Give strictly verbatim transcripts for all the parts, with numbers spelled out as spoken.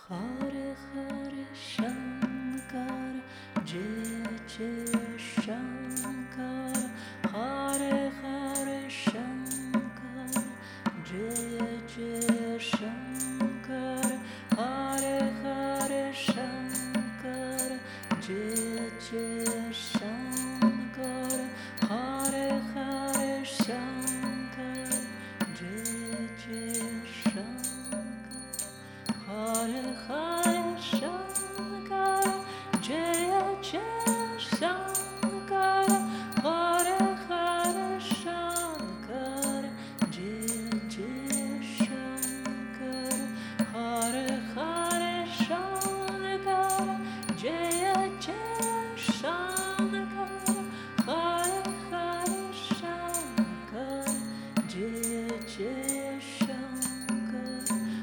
Hare Hare Shankar, Jaya Jaya Shankar, Hare Hare Shankar, Jaya Jaya Shankar, Hare Hare Shankar, Jaya Jaya Shankar, Hare Hare Shankar, Jaya Jaya Shankar. Hare Hare Shankar, Jaya Jaya Shankar, Hare Hare Shankar, Jaya Jaya Shankar, Hare Hare Shankar, Jaya Jaya Shankar, Hare Hare Shankar, Jaya Jaya Shankar.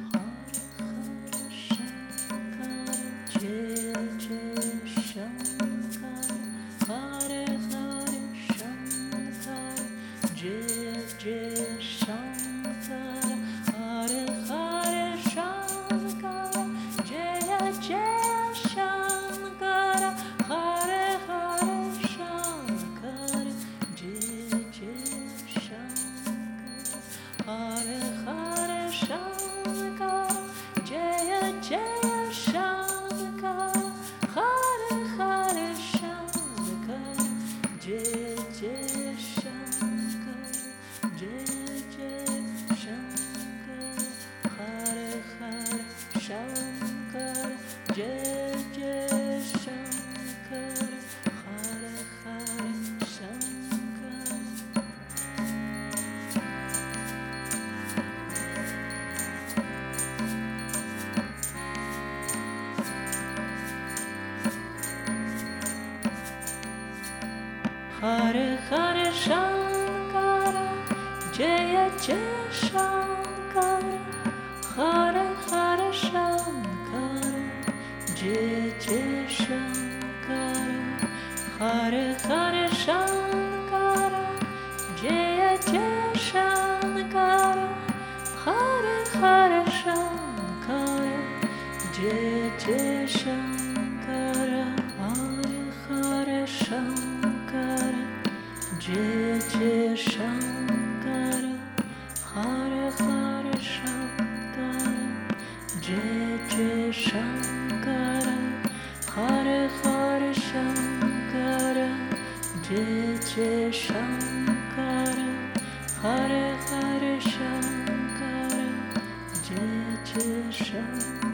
Jaya Jaya Shankar, Hare Hare Shankar, Jaya Jaya Shankar, Hare Hare Shankar, Jaya Jaya Shankar, Hare Hare Shankar, Jaya Jaya Shankar, Hare Hare Shankar, Jaya Jaya Shankar, Hare Hare Shankar, Jaya Jaya Shankar, Jaya Jaya Shankar, Hare Hare Shankar, Jaya Jaya Shankar, Hare Hare Shankar. Hare Hare Shankara, Jaya Jaya Shankara, Hare Hare Shankara, Jaya Jaya Shankara, Hare Hare Shankara, Jaya Jaya Shankara, Hare Hare Shankara, Jaya Jaya Shankara, Hare Hare Shankara, Jaya Jaya Shankara, Hare Hare Shankara, Jaya Jaya Shankara, Hare Hare Shankara, Jaya Jaya Shankara, Hare Hare Shankara, Jaya Jaya Shankara.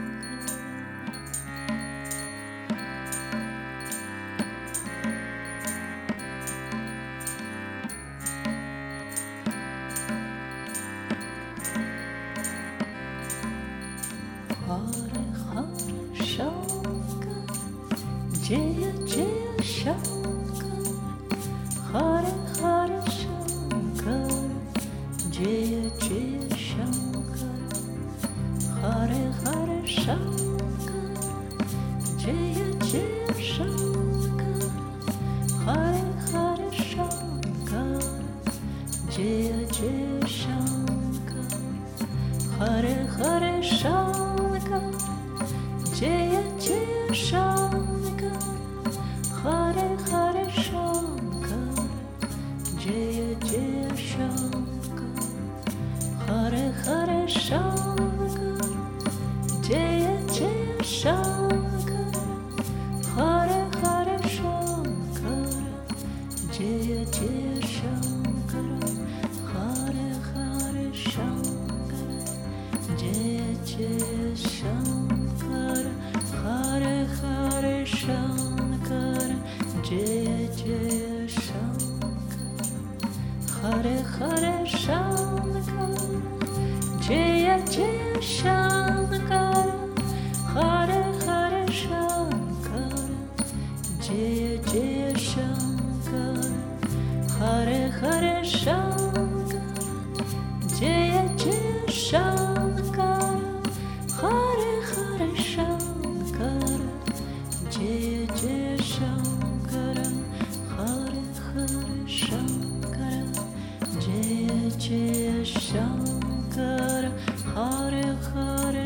Hare Hare Shankar, Jaya Jaya Shankar, Hare Hare Shankar, Jaya Jaya Shankar, Hare Hare Shankar, Jaya Jaya Shankar, Hare Hare Shankar, Jaya Jaya Shankar, Hare Hare Shankar, Jaya Jaya Shankar, Hare Hare Shankar, Jaya Jaya Shankar, Hare Hare Shankar, Jaya Jaya Shankar, Hare Hare Shankar, Jaya Jaya Shankar, Hare Hare Shankar, Jaya Jaya Shankar, Hare Hare Shankar, Jaya Jaya Shankar, Hare Hare Shankar, Jaya Jaya Shankar, Hare Hare Shankar, Jaya Jaya Shankar, Hare Hare Shankar, Jaya Jaya Shankar, Hare Hare Shankar, Jaya Jaya Shankar, Hare Hare Shankar, Jaya Jaya Shankar, Hare Hare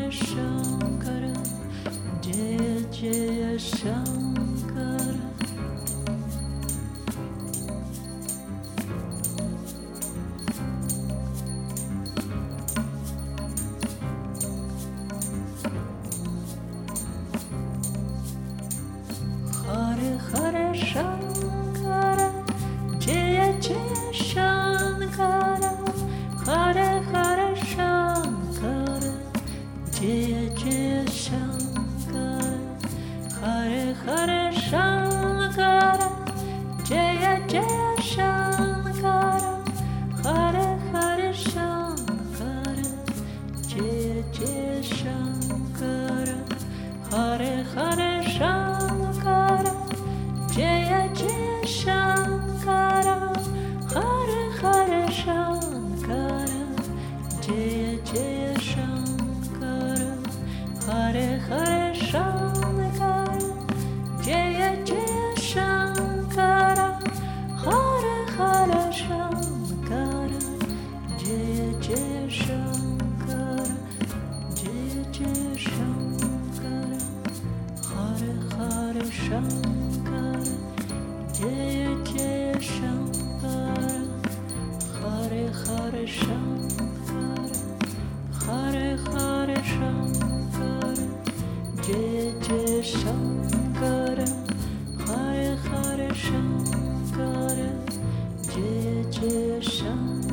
Jaya Shankara, Hare Hare Shankara, Jaya Jaya Shankara, Hare Hare Shankara, Jaya Jaya Shankara, Hare Hare Shankara, Jaya Jaya Shankara, Hare Hare Shankara, Jaya Jaya Shankara, Hare Hare Shankara, Jaya Jaya Shankara, Hare Hare Shankara, Jaya Jaya Shankara, Hare Hare Shankara, Jaya Jaya Shankara, Jaya Jaya Shankara, Hare Hare Shankara, Jaya Jaya Shankara, Hare Hare Shankara, Hare Hare Shankara, Jaya Jaya Shankara, Hare Hare Shankara, Jaya Jaya Shankara.